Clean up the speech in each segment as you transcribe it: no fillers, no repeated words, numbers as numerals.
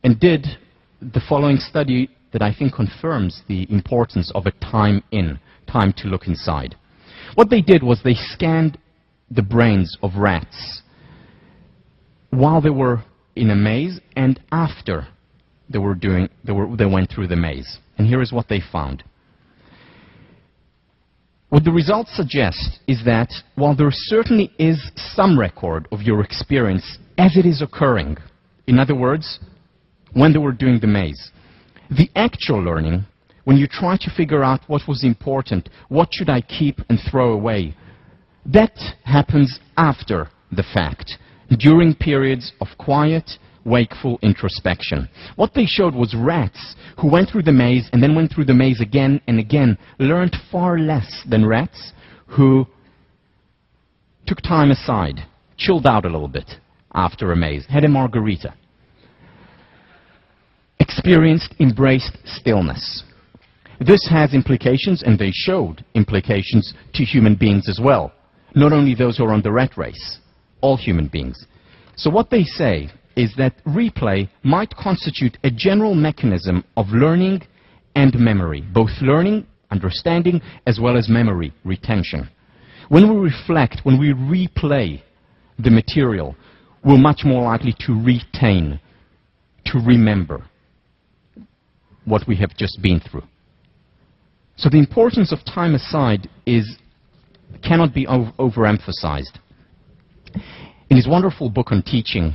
and did the following study that I think confirms the importance of a time to look inside. What they did was they scanned the brains of rats while they were in a maze and after they went through the maze. And here is what they found. What the results suggest is that while there certainly is some record of your experience as it is occurring, in other words, when they were doing the maze, the actual learning, when you try to figure out what was important, what should I keep and throw away, that happens after the fact, during periods of quiet, wakeful introspection. What they showed was rats who went through the maze and then went through the maze again and again learned far less than rats who took time aside, chilled out a little bit after a maze, had a margarita, embraced stillness. This has implications, and they showed implications to human beings as well, not only those who are on the rat race, all human beings. So what they say is that replay might constitute a general mechanism of learning and memory, both learning, understanding, as well as memory, retention. When we reflect, when we replay the material, we're much more likely to retain, to remember what we have just been through. So the importance of time aside cannot be overemphasized. In his wonderful book on teaching,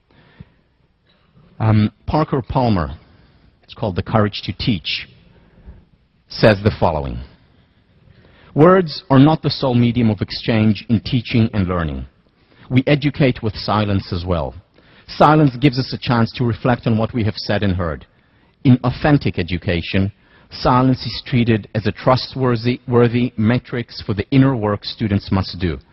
Parker Palmer, it's called The Courage to Teach, says the following: words are not the sole medium of exchange in teaching and learning. We educate with silence as well. Silence gives us a chance to reflect on what we have said and heard. In authentic education, silence is treated as a trustworthy metrics for the inner work students must do.